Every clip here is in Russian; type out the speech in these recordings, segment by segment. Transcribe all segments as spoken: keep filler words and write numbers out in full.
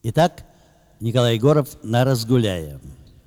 Итак, Николай Егоров на Разгуляе.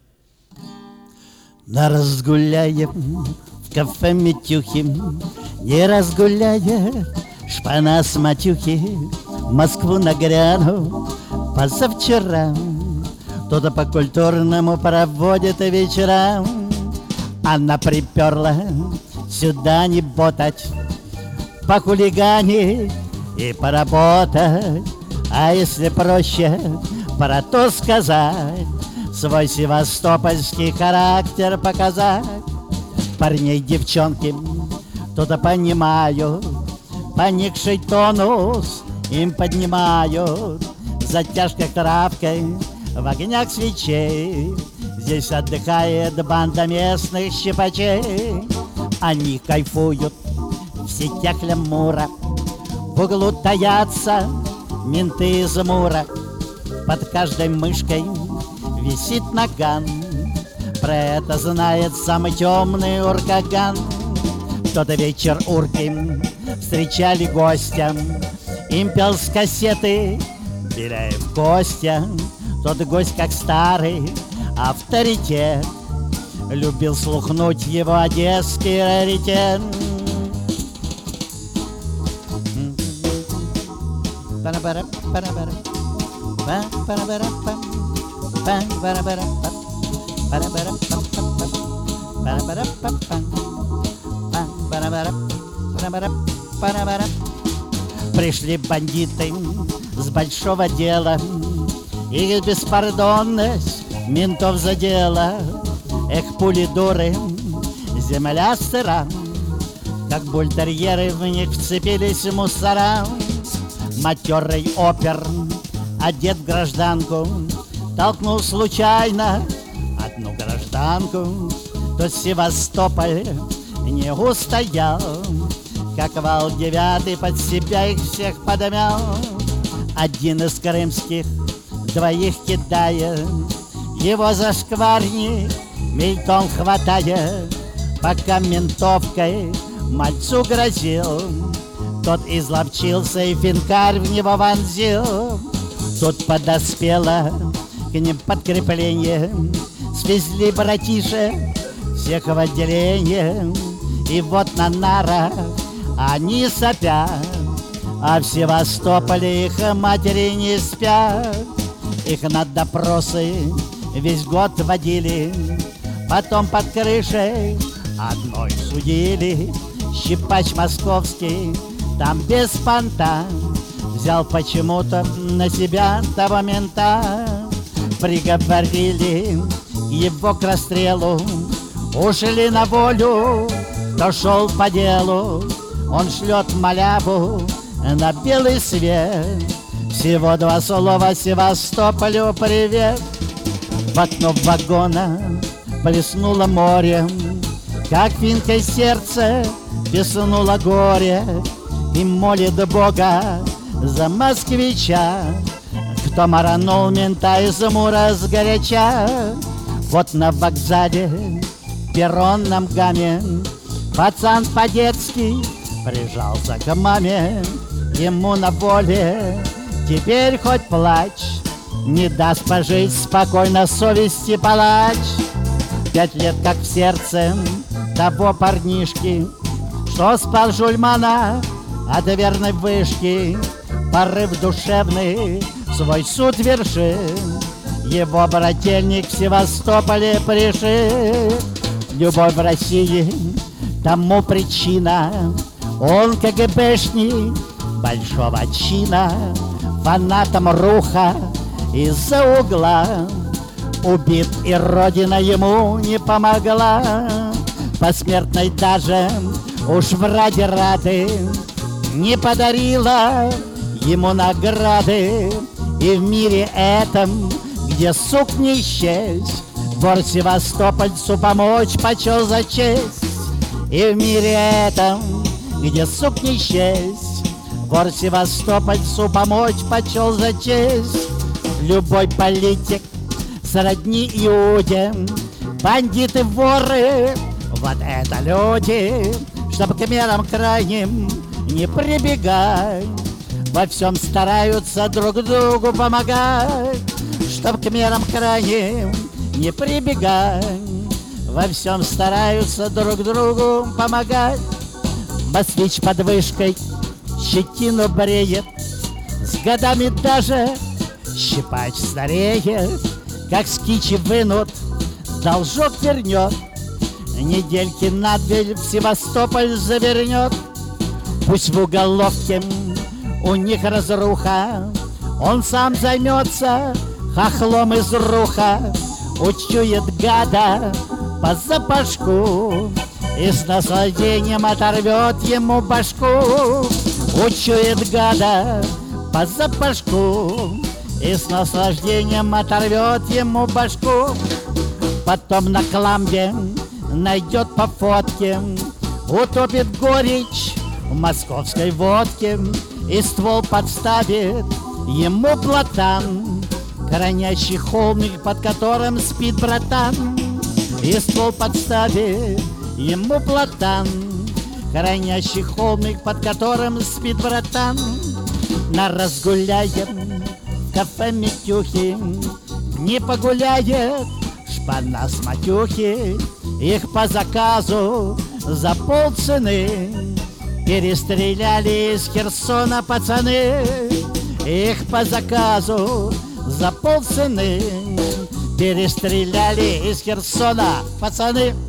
На Разгуляе в кафе Митюхи не разгуляет шпана с матюхи. В Москву нагряну позавчера, кто-то по культурному проводит вечера. Она приперла сюда не ботать, похулиганить и поработать. А если проще про то сказать, свой севастопольский характер показать. Парней, девчонки, кто-то понимают, поникший тонус им поднимают. Затяжка травкой в огнях свечей, здесь отдыхает банда местных щипачей. Они кайфуют в сетях лямура, в углу таятся менты из Амура. Под каждой мышкой висит наган, про это знает самый темный уркаган. Кто-то вечер урки встречали гостя, им пел с кассеты Беляев Костя. Тот гость, как старый авторитет, любил слухнуть его одесский раритет. Пришли бандиты с большого дела, их беспардонность ментов задела. Эх, пули дуры, земля сыра, как бультерьеры в них вцепились мусора. Матерый опер, одет в гражданку, толкнул случайно одну гражданку. Тот Севастополь не устоял, как вал девятый под себя их всех подмял. Один из крымских двоих кидает, его зашкварник мельком хватает. Пока ментовкой мальцу грозил, тот изловчился и финкарь в него вонзил. Тут подоспело к ним подкрепление, свезли братишек всех в отделение. И вот на нарах они сопят, а в Севастополе их матери не спят. Их на допросы весь год водили, потом под крышей одной судили. Щипач московский там без понта взял почему-то на себя того мента. Приговорили его к расстрелу, ушли на волю, кто шел по делу. Он шлет маляву на белый свет, всего два слова Севастополю привет. В окно вагона плеснуло море, как финкой сердце песнуло горе. И молит Бога за москвича, кто маранул мента из Амура сгоряча. Вот на вокзале в перронном гаме пацан по-детски прижался к маме. Ему на воле теперь хоть плачь, не даст пожить спокойно совести палач. Пять лет как в сердце того парнишки, что спал Жульмана от верной вышки. Порыв душевный свой суд вершит, его брательник в Севастополе пришит. Любовь в России тому причина, он КГБшник большого чина. Фанатом руха из-за угла убит, и родина ему не помогла. Посмертной даже уж враги рады не подарила ему награды. И в мире этом, где сук не исчез, вор севастопольцу помочь почел за честь. И в мире этом, где сук не исчез, вор севастопольцу помочь почел за честь. Любой политик сродни Иуде, бандиты, воры, вот это люди. Чтоб к мерам крайним не прибегай, во всем стараются стараются друг другу помогать, чтоб к мерам крайним не прибегать. Во всем стараются друг другу помогать. Москвич под вышкой щетину бреет, с годами даже щипач стареет. Как с кичи вынут, должок вернет, недельки на две в Севастополь завернет. Пусть в уголовке у них разруха, он сам займется хохлом из руха. Учует гада по запашку и с наслаждением оторвет ему башку. Учует гада по запашку и с наслаждением оторвет ему башку. Потом на кламбе найдет по фотке, утопит горечь в московской водке и ствол подставит ему платан, хранящий холмик, под которым спит братан. И ствол подставит ему платан, хранящий холмик, под которым спит братан. На разгуляем в кафе Митюхи, не погуляет шпана с матюхи. Их по заказу за полцены перестреляли из Херсона пацаны. Их по заказу за полцены перестреляли из Херсона пацаны.